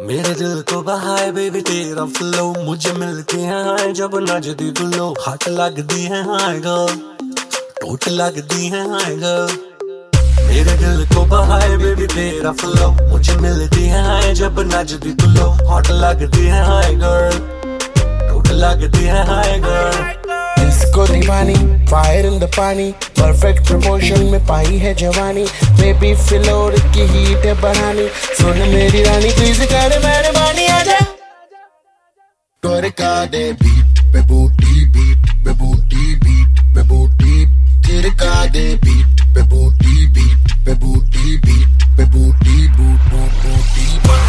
मेरे दिल को बहाए बेबी तेरा फ्लो, मुझे मिलती है हाय जब नजदी तू लो। हाथ लगदी है हाय गर्ल, टोट लगदी है हाय गर्ल। मेरे दिल को बहाए बेबी तेरा फ्लो, मुझे मिलती है हाय जब नजदी तू लो। हाथ लगदी है हाय गर्ल, टोट लगदी है हाय गर्ल। इसको दीवानी fire in the pani, perfect proportion में पाई है जवानी। बेबी फ्लोर की हीट है बढ़ानी, सुन मेरी रानी प्लीज कर मेहरबानी आजा। टोरका दे बीट पे बूटी, बीट पे बूटी, बीट पे बूटी। तिरका दे बीट पे बूटी, बीट पे बूटी, बीट पे बूटी, बूट बूट बूटी।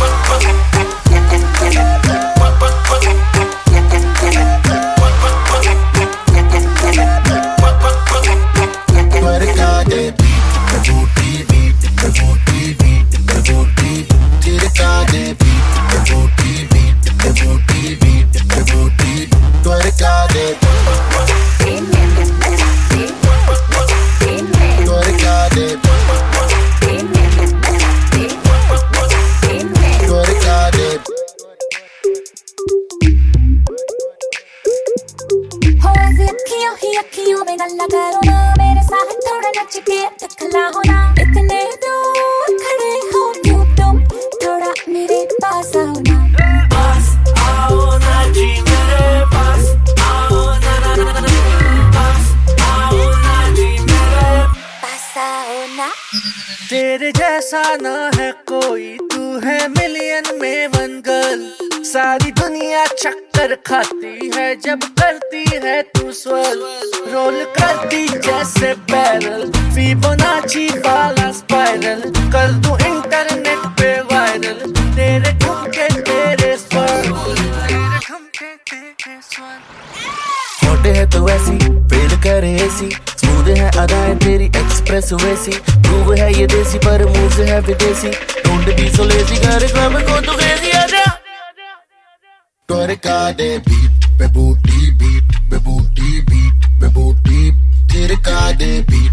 अखियों में गल्ला करो ना, मेरे साथ थोड़ा नच के दिखला हो ना। इतने दूर खड़े हो क्यों तुम, थोड़ा मेरे पास आओ ना। पास आओ ना जी मेरे पास आओ ना, पास आओ ना जी मेरे पास आओ ना। तेरे जैसा ना है कोई, तू है मिलियन में वन गर्ल। सारी दुनिया चक्कर खाती है जब करती है तू स्वर्ल। रोल करती जैसे बैरल, फिबोनाची वाला स्पाइरल। कर दूं इंटरनेट पे वायरल तेरे ठुमके तेरे स्वर, तेरे ठुमके तेरे स्वर। होटे है तो ऐसी फेल करे ऐसी, स्मूथ है अदाएं तेरी एक्सप्रेस वैसी। प्रूव है ये देसी पर मूव है विदेशी, डोंट बी सो लेजी कर क्लब को तू क्रेजी आजा। टोरका दे बीट पे बूटी, बीट पे बूटी, बीट पे बूटी। तिरका दे बीट